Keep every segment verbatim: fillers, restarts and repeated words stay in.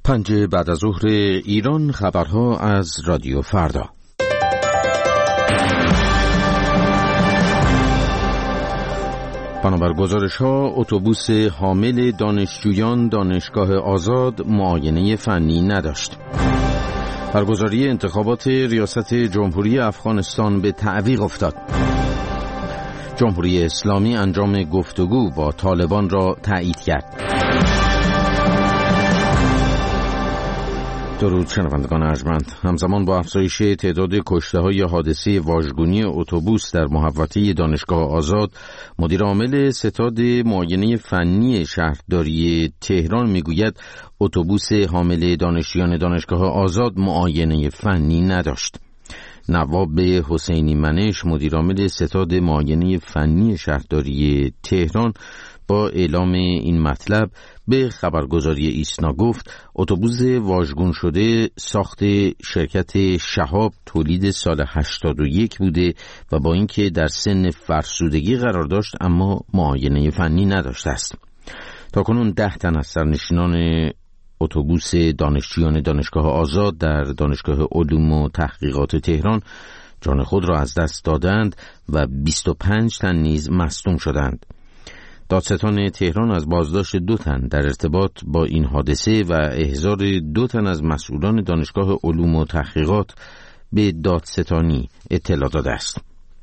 پنج بعد از ظهر ایران، خبرها از رادیو فردا. بنابر گزارش ها، اتوبوس حامل دانشجویان دانشگاه آزاد معاینه فنی نداشت. برگزاری انتخابات ریاست جمهوری افغانستان به تعویق افتاد. جمهوری اسلامی انجام گفتگو با طالبان را تایید کرد. درود شنوندگان ارجمند. همزمان با افزایش تعداد کشته‌های حادثه واژگونی اتوبوس در محوطه دانشگاه آزاد، مدیر عامل ستاد معاینه فنی شهرداری تهران میگوید اتوبوس حامل دانشجویان دانشگاه آزاد معاینه فنی نداشت. نواب حسینی منش، مدیر عامل ستاد معاینه فنی شهرداری تهران، با اعلام این مطلب به خبرگزاری ایسنا گفت اتوبوس واژگون شده ساخت شرکت شهاب تولید سال هشتاد و یک بوده و با اینکه در سن فرسودگی قرار داشت اما معاینه فنی نداشته است. تاکنون ده تن از سرنشینان اتوبوس دانشجویان دانشگاه آزاد در دانشگاه علوم و تحقیقات تهران جان خود را از دست دادند و بیست و پنج تن نیز مصدوم شدند. دادستان تهران از بازداشت دو تن در ارتباط با این حادثه و احضار دو تن از مسئولان دانشگاه علوم و تحقیقات به دادستانی اطلاع داده است.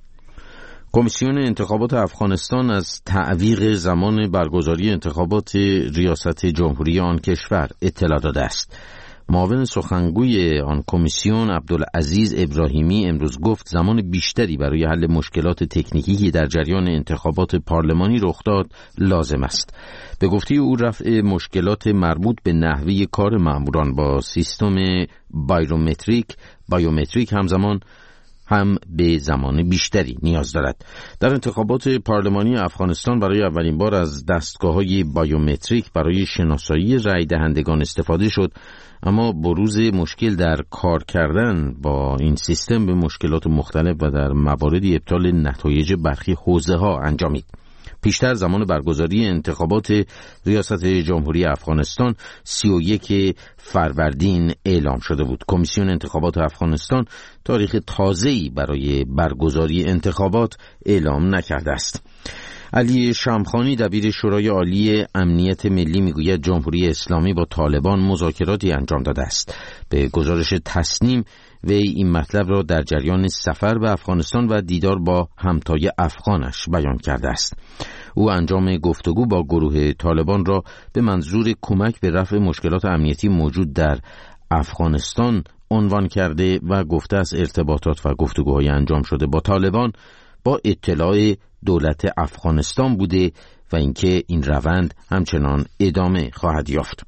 کمیسیون انتخابات افغانستان از تعویق زمان برگزاری انتخابات ریاست جمهوری آن کشور اطلاع داده است. معاون سخنگوی آن کمیسیون عبدالعزیز ابراهیمی امروز گفت زمان بیشتری برای حل مشکلات تکنیکی که در جریان انتخابات پارلمانی رخ داد لازم است. به گفته او رفع مشکلات مربوط به نحوه کار ماموران با سیستم بایومتریک بایومتریک همزمان هم به زمان بیشتری نیاز دارد. در انتخابات پارلمانی افغانستان برای اولین بار از دستگاه‌های بایومتریک برای شناسایی رای دهندگان استفاده شد، اما بروز مشکل در کار کردن با این سیستم به مشکلات مختلف و در مواردی ابطال نتایج برخی حوزه‌ها انجامید. پیشتر زمان برگزاری انتخابات ریاست جمهوری افغانستان سی و یک فروردین اعلام شده بود. کمیسیون انتخابات افغانستان تاریخ تازه‌ای برای برگزاری انتخابات اعلام نکرده است. علی شمخانی دبیر شورای عالی امنیت ملی میگوید جمهوری اسلامی با طالبان مذاکراتی انجام داده است. به گزارش تسنیم وی این مطلب را در جریان سفر به افغانستان و دیدار با همتای افغانش بیان کرده است. او انجام گفتگو با گروه طالبان را به منظور کمک به رفع مشکلات امنیتی موجود در افغانستان عنوان کرده و گفته است ارتباطات و گفتگوهای انجام شده با طالبان با اطلاع دولت افغانستان بوده و اینکه این روند همچنان ادامه خواهد یافت.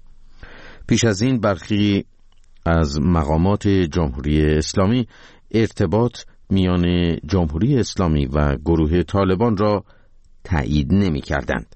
پیش از این برخی از مقامات جمهوری اسلامی ارتباط میان جمهوری اسلامی و گروه طالبان را تایید نمی کردند.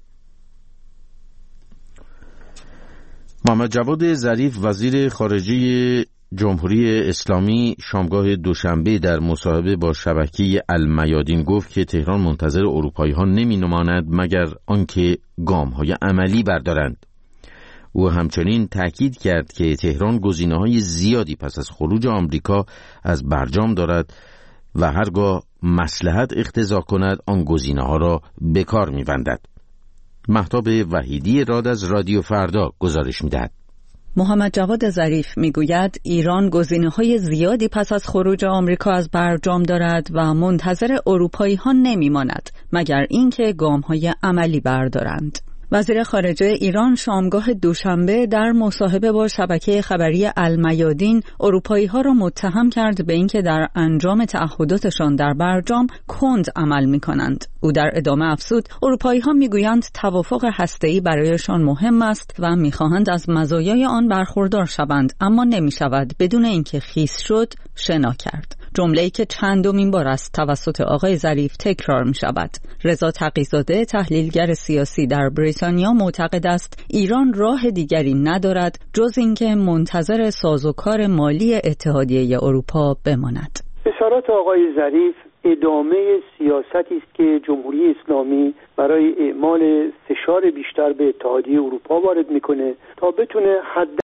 محمد جواد ظریف وزیر خارجه جمهوری اسلامی شامگاه دوشنبه در مصاحبه با شبکه المیادین گفت که تهران منتظر اروپایی ها نمی نماند مگر آنکه گام های عملی بردارند. او همچنین تأکید کرد که تهران گزینه‌های زیادی پس از خروج آمریکا از برجام دارد و هرگاه مصلحت اقتضا کند آن گزینه‌ها را به کار می‌بندد. مهتاب وحیدی راد از رادیو فردا گزارش می‌دهد. محمد جواد ظریف میگوید ایران گزینه‌های زیادی پس از خروج آمریکا از برجام دارد و منتظر اروپایی‌ها نمی‌ماند مگر اینکه گام‌های عملی بردارند. وزیر خارجه ایران شامگاه دوشنبه در مصاحبه با شبکه خبری المیادین اروپایی‌ها را متهم کرد به اینکه در انجام تعهداتشان در برجام کند عمل می‌کنند. او در ادامه افزود اروپایی‌ها می‌گویند توافق هسته‌ای برایشان مهم است و می‌خواهند از مزایای آن برخوردار شوند، اما نمی‌شود بدون اینکه خیس شد شنا کرد. جمله‌ای که چندمین بار است توسط آقای ظریف تکرار می‌شود. رضا تقی‌زاده تحلیلگر سیاسی در بریتانیا معتقد است ایران راه دیگری ندارد جز اینکه منتظر سازوکار مالی اتحادیه اروپا بماند. اشارات آقای ظریف ادامه سیاستی است که جمهوری اسلامی برای اعمال فشار بیشتر به اتحادیه اروپا وارد میکنه تا بتونه حد